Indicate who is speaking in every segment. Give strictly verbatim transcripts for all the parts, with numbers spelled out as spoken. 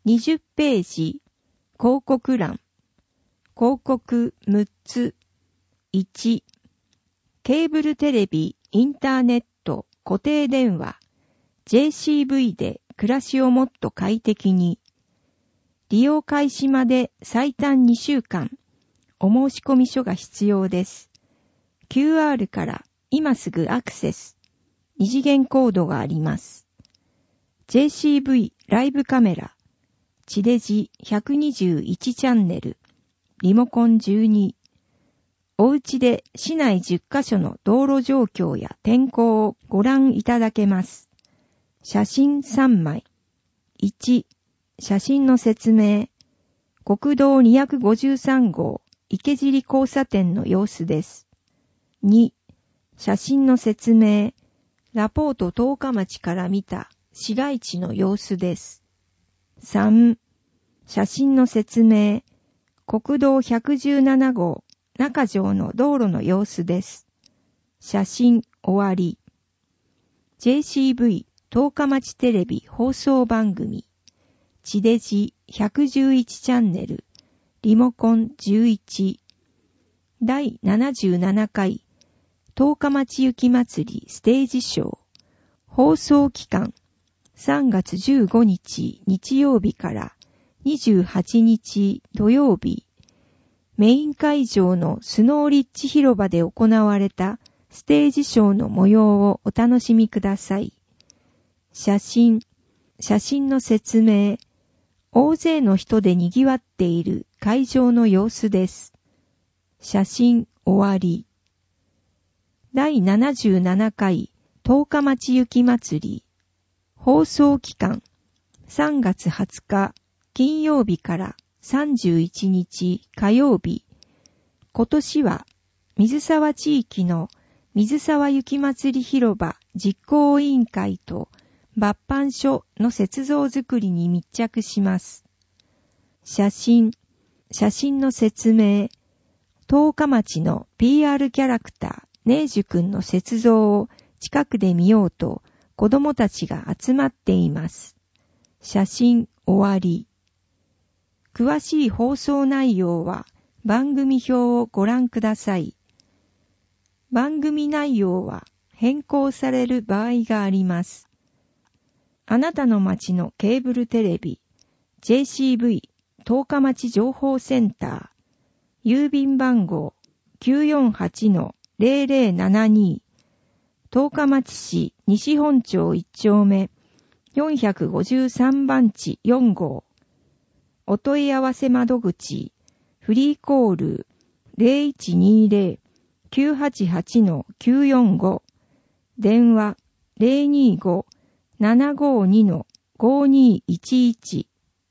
Speaker 1: にじゅっページ、広告欄。広告むっつ。いち、ケーブルテレビ、インターネット、固定電話、ジェーシーブイ で暮らしをもっと快適に。利用開始まで最短にしゅうかん、お申し込み書が必要です。キューアール から今すぐアクセス。二次元コードがあります。ジェーシーブイ ライブカメラ、地デジひゃくにじゅういちチャンネル、リモコンじゅうに。おうちで市内じゅっカ所の道路状況や天候をご覧いただけます。写真さんまい。いち、写真の説明。国道にひゃくごじゅうさんごう池尻交差点の様子です。に、写真の説明。ラポート十日町から見た市街地の様子です。さん、写真の説明。国道ひゃくじゅうななごう中条の道路の様子です。写真終わり。ジェーシーブイ 十日町テレビ放送番組。地デジひゃくじゅういちチャンネル。リモコンじゅういち。だいななじゅうななかい十日町雪まつりステージショー。放送期間さんがつじゅうごにち日曜日からにじゅうはちにち土曜日。メイン会場のスノーリッジ広場で行われたステージショーの模様をお楽しみください。写真、写真の説明。大勢の人で賑わっている会場の様子です。写真終わり。だいななじゅうななかい十日町雪まつり。放送期間さんがつはつか金曜日からさんじゅういちにち火曜日。今年は水沢地域の水沢雪まつり広場実行委員会と抜板所の雪像作りに密着します。写真、写真の説明。十日町の ピーアール キャラクター、ネージュくんの雪像を近くで見ようと子供たちが集まっています。写真終わり。詳しい放送内容は番組表をご覧ください。番組内容は変更される場合があります。あなたの町のケーブルテレビ ジェーシーブイ 十日町情報センター郵便番号 きゅうよんはちのゼロゼロななに 十日町市西本町いち丁目よんひゃくごじゅうさんばんちよんごう。お問い合わせ窓口フリーコール ゼロいちにゼロ きゅうはちはちのきゅうよんご。電話 ゼロにご ななごにのごにいちいち。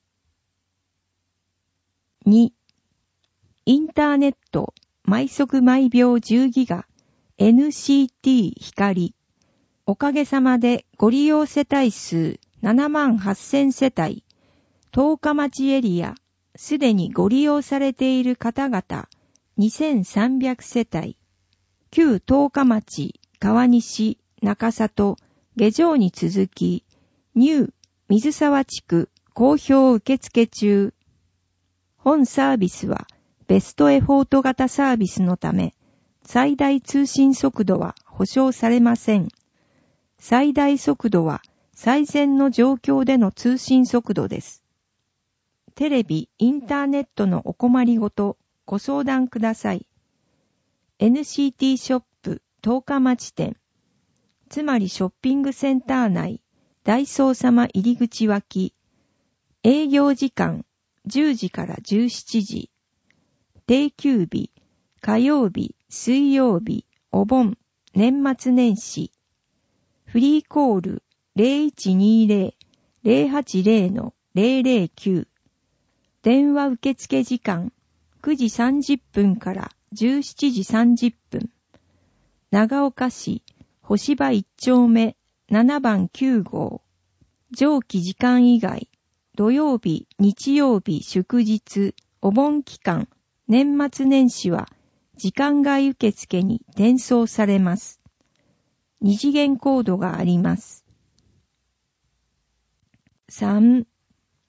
Speaker 1: に、インターネット毎速毎秒じゅうギガ エヌシーティー 光。おかげさまでご利用世帯数ななまんはっせんせたい。十日町エリア、すでにご利用されている方々にせんさんびゃくせたい。旧十日町、川西、中里、下条に続き、ニュー、水沢地区、好評受付中。本サービスはベストエフォート型サービスのため、最大通信速度は保証されません。最大速度は最善の状況での通信速度です。テレビ、インターネットのお困りごと、ご相談ください。エヌシーティー ショップ十日町店、つまりショッピングセンター内、ダイソー様入り口脇、営業時間じゅうじからじゅうしちじ、定休日、火曜日、水曜日、お盆、年末年始、フリーコール ゼロいちにゼロ ゼロはちゼロのゼロゼロきゅう、電話受付時間くじさんじゅっぷんからじゅうしちじさんじゅっぷん。長岡市星場いち丁目ななばんきゅうごう。上記時間以外、土曜日、日曜日、祝日、お盆期間、年末年始は時間外受付に転送されます。二次元コードがあります。さん、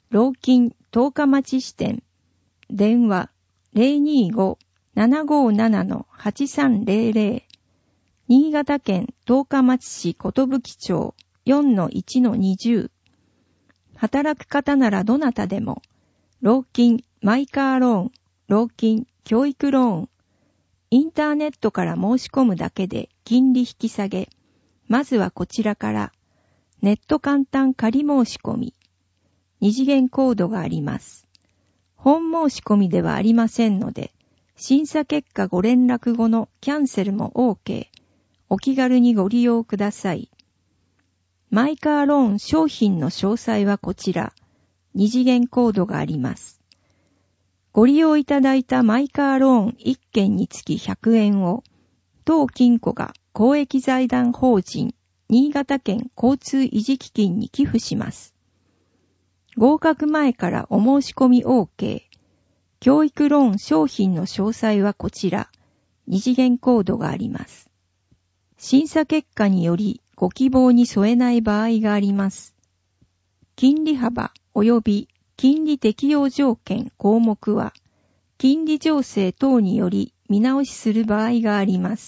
Speaker 1: 老金十日町支店、電話 ゼロにーごーななごーななのはちさんゼロゼロ、新潟県十日町市寿町 よんのいちのにじゅう。働く方ならどなたでも、老金マイカーローン、老金教育ローン、インターネットから申し込むだけで金利引き下げ、まずはこちらから、ネット簡単仮申し込み、二次元コードがあります。本申し込みではありませんので、審査結果ご連絡後のキャンセルも OK。お気軽にご利用ください。マイカーローン商品の詳細はこちら。二次元コードがあります。ご利用いただいたマイカーローンいっけんにつきひゃくえんを、当金庫が公益財団法人新潟県交通維持基金に寄付します。合格前からお申し込み OK。教育ローン商品の詳細はこちら。二次元コードがあります。審査結果によりご希望に添えない場合があります。金利幅及び金利適用条件項目は、金利情勢等により見直しする場合があります。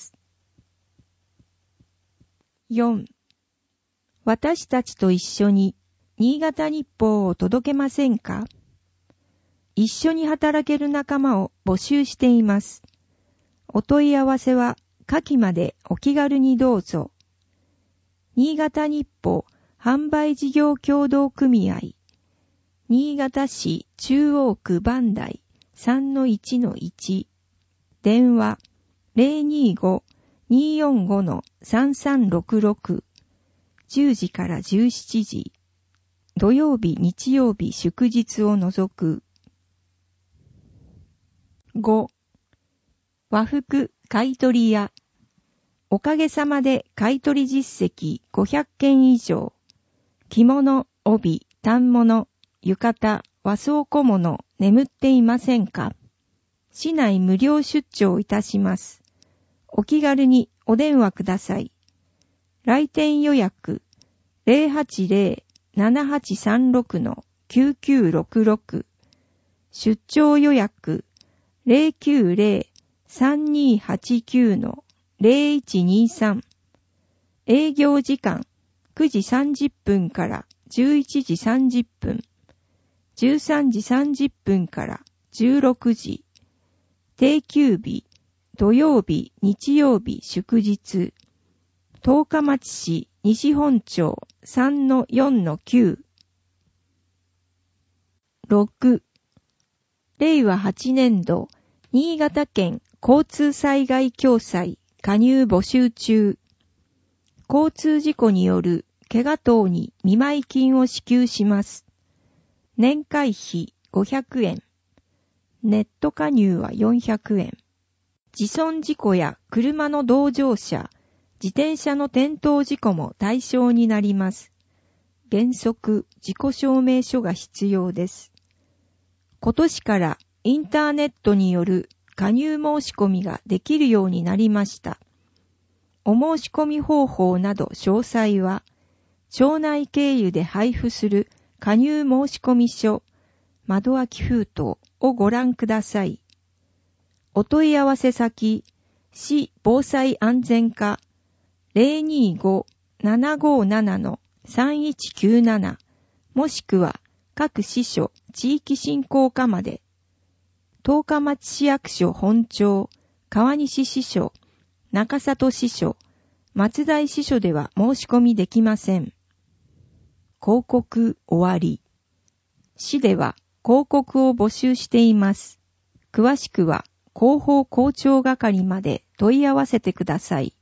Speaker 1: よん. 私たちと一緒に新潟日報を届けませんか？一緒に働ける仲間を募集しています。お問い合わせは下記までお気軽にどうぞ。新潟日報販売事業協同組合、新潟市中央区磐梯 さんのいちのいち、電話 ゼロにーごーにーよんごのさんさんろくろく、じゅうじからじゅうしちじ、土曜日日曜日祝日を除く。ご. 和服買取屋、おかげさまで買取実績ごひゃっけん以上、着物、帯、反物、浴衣、和装小物眠っていませんか？市内無料出張いたします。お気軽にお電話ください。来店予約 ゼロはちゼロ ななはちさんろくのきゅうきゅうろくろく、出張予約 ゼロきゅうゼロ さんにーはちきゅうのゼロいちにさん、営業時間くじさんじゅっぷんからじゅういちじさんじゅっぷん、じゅうさんじさんじゅっぷんからじゅうろくじ、定休日、土曜日、日曜日、祝日、十日町市西本町 さんのよんのきゅう。ろく. 令和はちねんど新潟県交通災害共済加入募集中。交通事故による怪我等に見舞い金を支給します。年会費ごひゃくえん。ネット加入はよんひゃくえん。自損事故や車の同乗者、自転車の転倒事故も対象になります。原則、自己証明書が必要です。今年からインターネットによる加入申し込みができるようになりました。お申し込み方法など詳細は、町内経由で配布する加入申込書、窓開き封筒をご覧ください。お問い合わせ先、市防災安全課 ゼロにーごーななごーななのさんいちきゅうなな もしくは各支所地域振興課まで。十日町市役所本庁、川西支所、中里支所、松代支所では申し込みできません。広告終わり。市では広告を募集しています。詳しくは広報広聴係まで問い合わせてください。